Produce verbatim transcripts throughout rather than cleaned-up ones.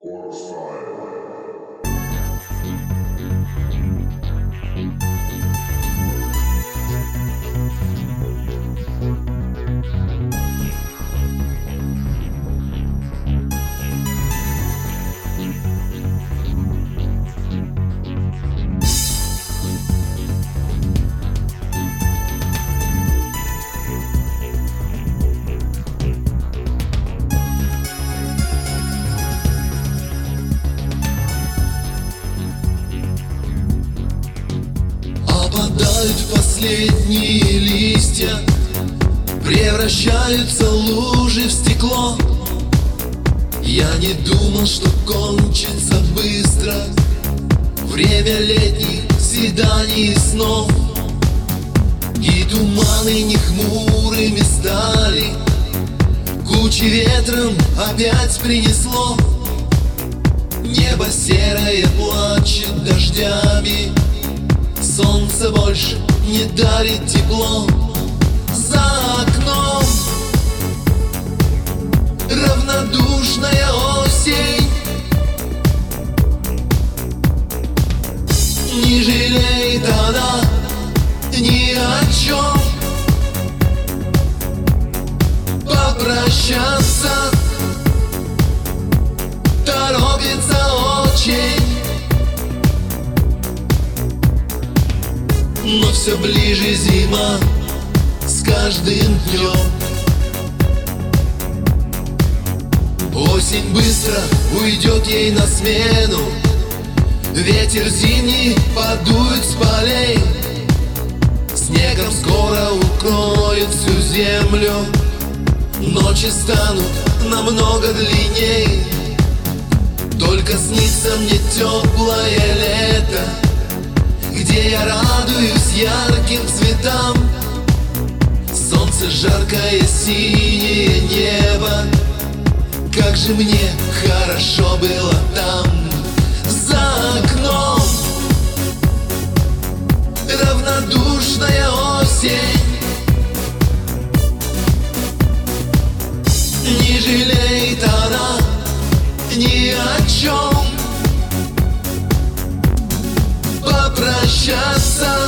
Опадают последние листья, превращаются лужи в стекло. Я не думал, что кончится быстро время летних свиданий и снов. И туманы не хмурыми стали, кучи ветром опять принесло. Небо серое плачет дождями, солнце больше не дарит тепло. За окном равнодушная осень, не жалеет она ни о чем. Попрощаться торопится очень, но все ближе зима с каждым днем. Осень быстро уйдет ей на смену, ветер зимний подует с полей, снегом скоро укроет всю землю. Ночи станут намного длинней, только снится мне теплое лето, где я радуюсь ярким цветам. Солнце жаркое, синее небо, как же мне хорошо было там. За окном равнодушная осень, не жалеет она ни о чем. Попрощаться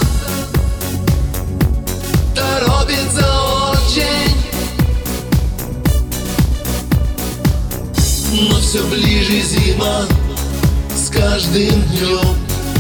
торопится очень, но все ближе зима с каждым днем.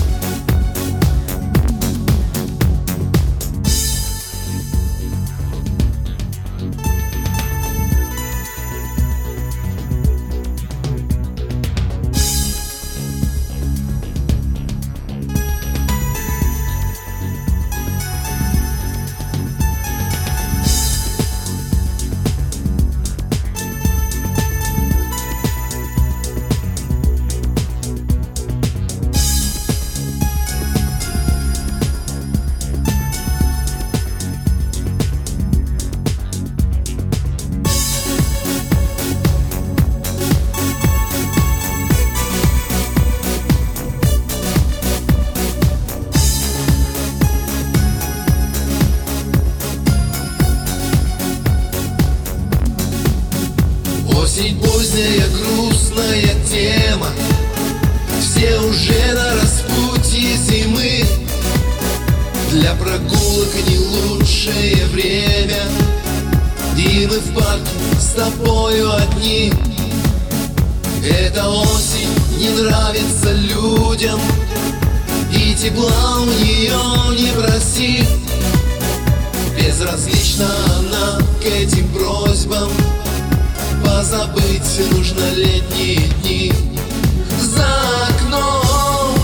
Осень поздняя, грустная тема, все уже на распутье зимы. Для прогулок не лучшее время, и мы в парке с тобою одни. Эта осень не нравится людям, и тепла у нее не проси. Безразлична она к этим просьбам, позабыть нужно летние дни. За окном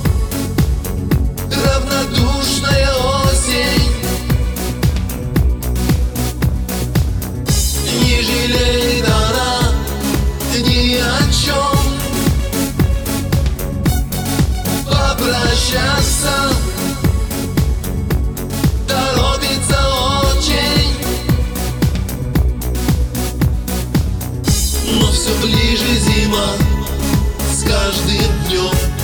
равнодушная осень, не жалеет она ни о чем. Попрощаться торопится очень, но все ближе зима с каждым днем.